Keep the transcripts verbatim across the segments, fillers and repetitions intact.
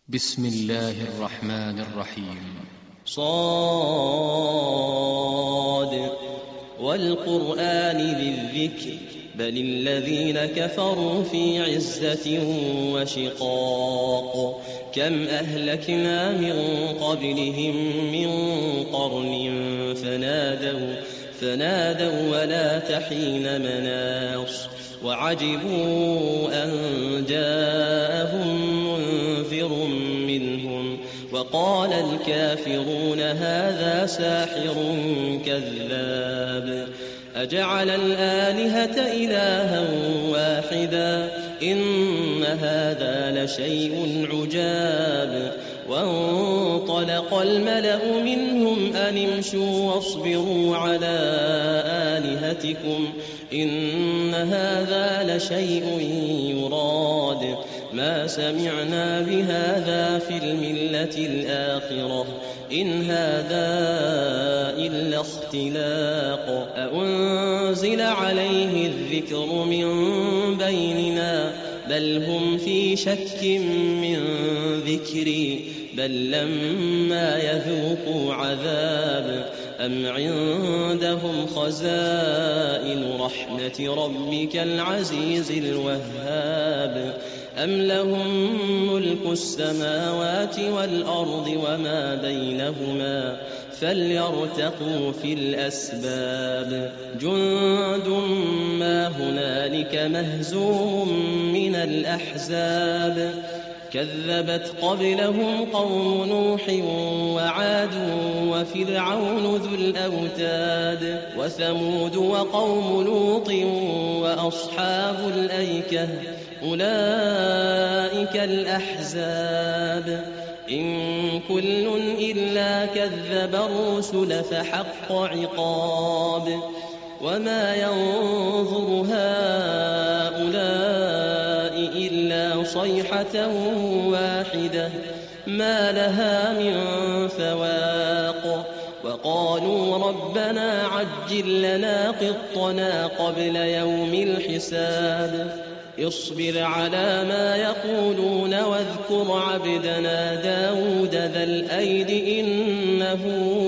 بسم الله الرحمن الرحيم. صاد والقرآن ذي الذكر بل الذين كفروا في عزة وشقاق كم أهلكنا من قبلهم من قرن فنادوا فنادوا ولا تحين مناص وعجبوا أن جاءهم منذر منهم وقال الكافرون هذا ساحر كذاب أجعل الآلهة إلها واحدا إن هذا لشيء عجاب وانطلق الملأ منهم أن امشوا واصبروا على آلهتكم إن هذا لشيء يراد ما سمعنا بهذا في الملة الآخرة إن هذا إلا اختلاق أأنزل عليه الذكر من بيننا بل هم في شك من ذكري بل لما يذوقوا عذاب أم عندهم خزائن رحمة ربك العزيز الوهاب أم لهم ملك السماوات والأرض وما بينهما فليرتقوا في الأسباب جند ما هنالك مهزوم من الأحزاب كذبت قبلهم قوم نوح وعاد وفرعون ذو الأوتاد وثمود وقوم لوط وأصحاب الأيكة أولئك الأحزاب إن كل إلا كذب الرسل فحق عقاب وما ينظر هؤلاء إلا صيحة واحدة ما لها من فواق وقالوا ربنا عجل لنا قطنا قبل يوم الحساب اصبر على ما يقولون واذكر عبدنا داود ذا الأيد إنه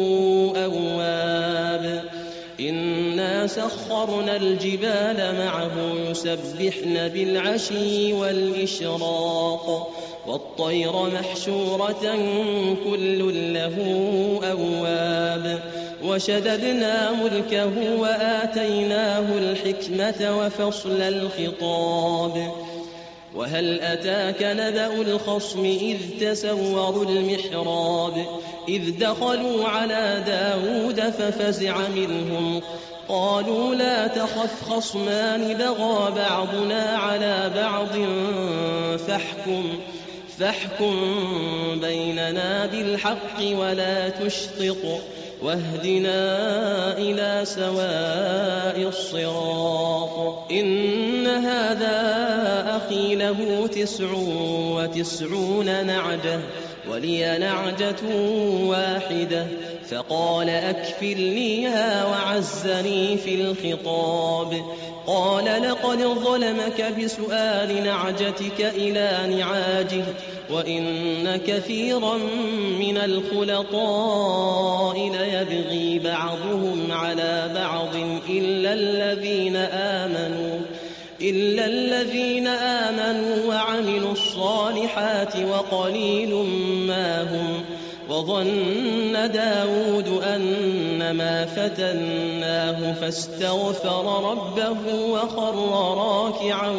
أواب إنا سخرنا الجبال معه يسبحن بالعشي والإشراق والطير محشورة كل له أواب وشددنا ملكه وآتيناه الحكمة وفصل الخطاب وهل أتاك نبأ الخصم إذ تسوروا المحراب إذ دخلوا على داود ففزع منهم قالوا لا تخف خصمان بغى بعضنا على بعض فاحكم فاحكم بيننا بالحق ولا تشطط واهدنا إلى سواء الصراط إن هذا أخي له تسع وتسعون نعجة ولي نعجة واحدة فقال أكفلنيها وعزني في الخطاب قال لقد ظلمك بسؤال نعجتك إلى نعاجه وإن كثيرا من الخلطاء ليبغي بعضهم على بعض إلا الذين آمنوا إلا الذين آمنوا وعملوا الصالحات وقليل ما هم وظن داود أنما فتناه فاستغفر ربه وخر راكعا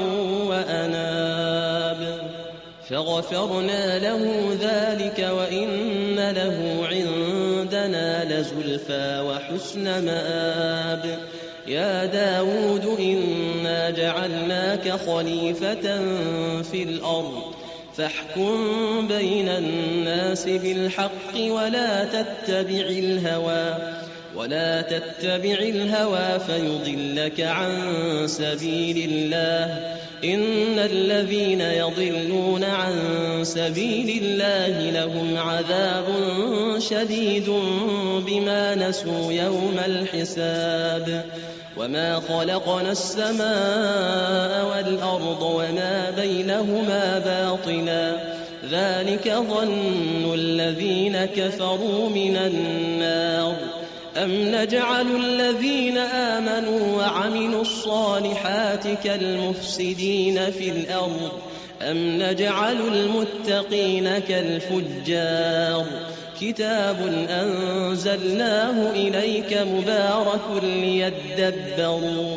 وأناب فغفرنا له ذلك وإن له عندنا لزلفى وحسن مآب يا داود إنا جعلناك خليفة في الأرض فاحكم بين الناس بالحق ولا تتبع الهوى ولا تتبع الهوى فيضلك عن سبيل الله إن الذين يضلون عن سبيل الله لهم عذاب شديد بما نسوا يوم الحساب وما خلقنا السماء والأرض وما بينهما باطلا ذلك ظن الذين كفروا من النار أم نجعل الذين آمنوا وعملوا الصالحات كالمفسدين في الأرض أم نجعل المتقين كالفجار كتاب أنزلناه إليك مبارك ليدبروا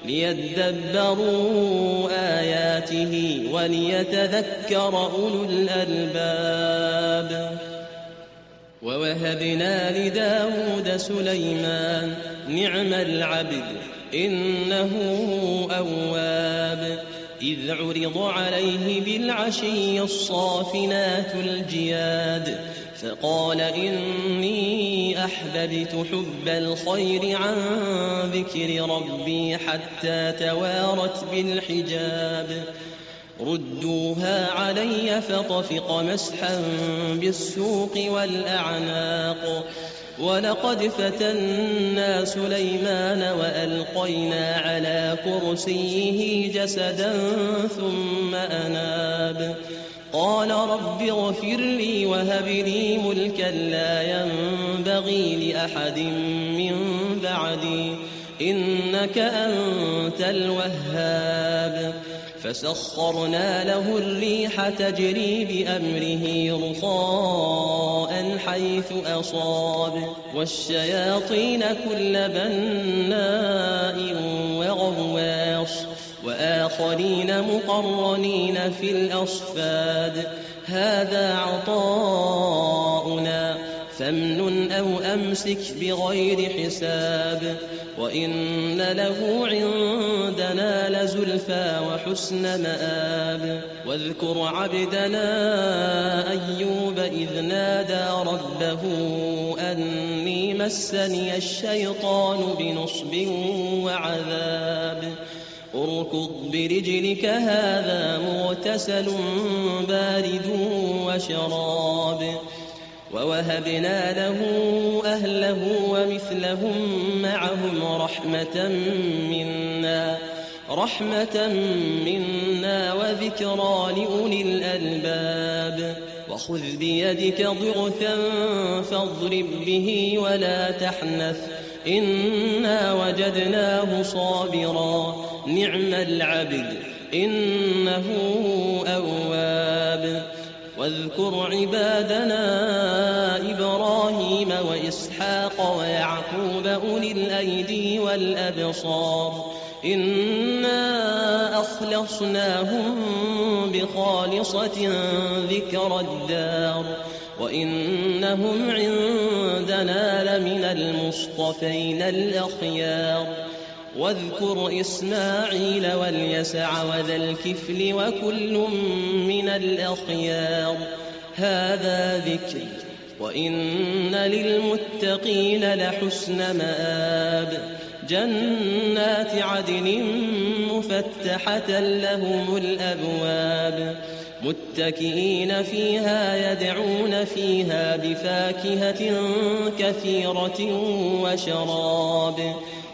ليدبروا آياته وليتذكر أولو الألباب. ووهبنا لداود سليمان نعم العبد إنه أواب إذ عرض عليه بالعشي الصافنات الجياد فقال إني أحببت حب الخير عن ذكر ربي حتى توارت بالحجاب ردوها علي فطفق مسحا بالسوق والأعناق ولقد فتنا سليمان وألقينا على كرسيه جسدا ثم أناب قال رب اغفر لي وهب لي ملكا لا ينبغي لأحد من بعدي إنك أنت الوهاب فسخرنا له الريح تجري بأمره رخاء حيث أصاب والشياطين كل بناء وغواص وآخرين مقرنين في الأصفاد هذا عطاؤنا فامنن أو أمسك بغير حساب وإن له عندنا لزلفى وحسن مآب واذكر عبدنا أيوب إذ نادى ربه أني مسني الشيطان بنصب وعذاب اركض برجلك هذا مغتسل بارد وشراب ووهبنا له أهله ومثلهم معهم رحمة منا رحمة منا وذكرى لأولي الألباب وخذ بيدك ضغثا فاضرب به ولا تحنث إنا وجدناه صابرا نعم العبد إنه أواب واذكر عبادنا إبراهيم وإسحاق ويعقوب أولي الأيدي والأبصار إنا أخلصناهم بخالصة ذكر الدار وإنهم عندنا لمن المصطفين الأخيار واذكر إسماعيل واليسع وذا الكفل وكل من الأخيار هذا ذكر وإن للمتقين لحسن مآب جنات عدن مفتحة لهم الأبواب متكئين فيها يدعون فيها بفاكهة كثيرة وشراب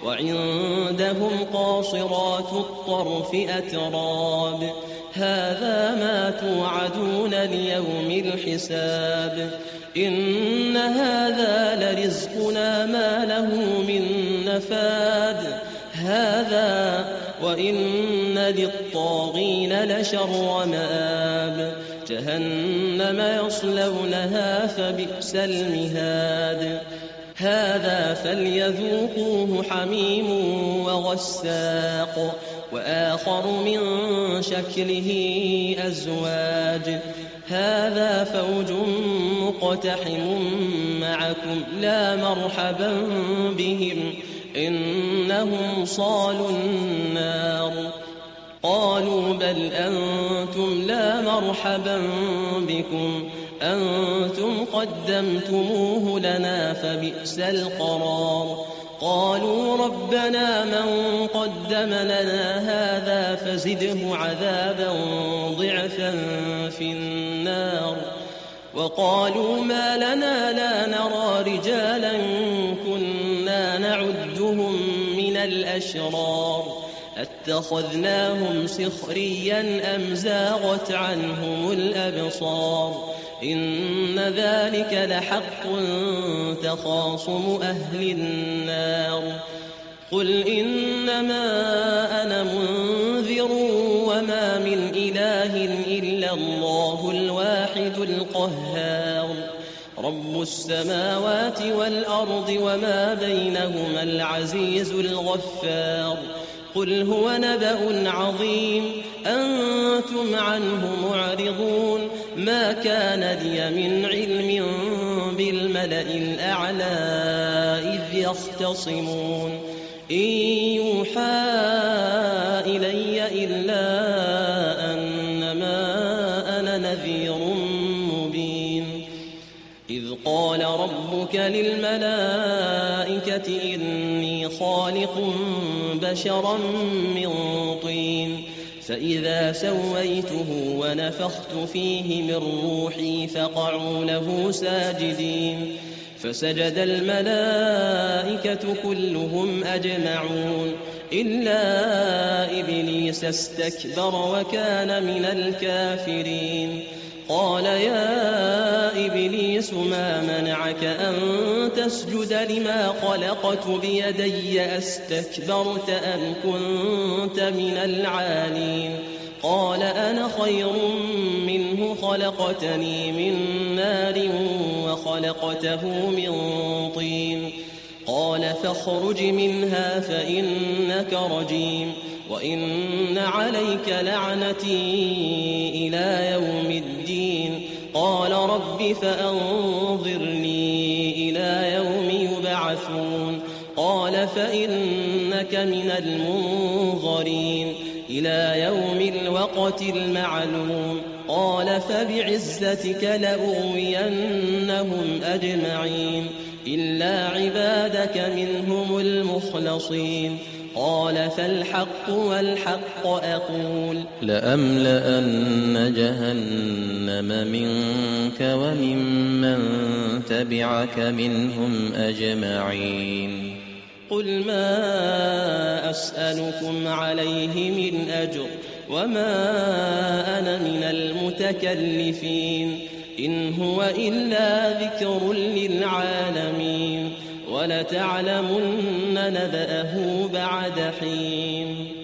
وعندهم قاصرات الطرف أتراب هذا ما توعدون ليوم الحساب إن هذا لرزقنا ما له من نفاد هذا وإن للطاغين لشر مآب جهنم يصلونها فبئس المهاد هذا فليذوقوه حميم وغساق وآخر من شكله أزواج هذا فوج مقتحم معكم لا مرحبا بهم إنهم صالوا النار قالوا بل أنتم لا مرحبا بكم أنتم قدمتموه لنا فبئس القرار قالوا ربنا من قدم لنا هذا فزده عذابا ضعفا في النار وقالوا ما لنا لا نرى رجالا كنا نعدهم من الأشرار أتخذناهم سخريا أم زاغت عنهم الأبصار إن ذلك لحق تخاصم أهل النار قل إنما أنا منذر وما من إله إلا الله الواحد القهار رب السماوات والأرض وما بينهما العزيز الغفار قل هو نبأ عظيم أنتم عنه معرضون ما كان لي من علم بالملأ الأعلى إذ يختصمون إن يوحى إلي إلا أنما أنا نذير مبين إذ قال ربك للملائكة إني خالق بشرا من طين فإذا سويته ونفخت فيه من روحي فقعوا له ساجدين فسجد الملائكة كلهم أجمعون إلا إبليس استكبر وكان من الكافرين قال يا إبليس ما منعك أن تسجد لما خلقت بيدي أستكبرت أم كنت من العالين قال أنا خير منه خلقتني من نار وخلقته من طين قال فاخرج منها فإنك رجيم وإن عليك لعنتي إلى يوم الدين قال رب فأنظرني إلى يوم يبعثون قال فإنك من المنظرين إلى يوم الوقت المعلوم قال فبعزتك لأغوينهم أجمعين إلا عبادك منهم المخلصين قال فالحق والحق أقول لأملأن جهنم منك وممن تبعك منهم أجمعين قل ما أسألكم عليه من أجر وما أنا من المتكلفين إن هو إلا ذكر للعالمين ولتعلمن نبأه بعد حين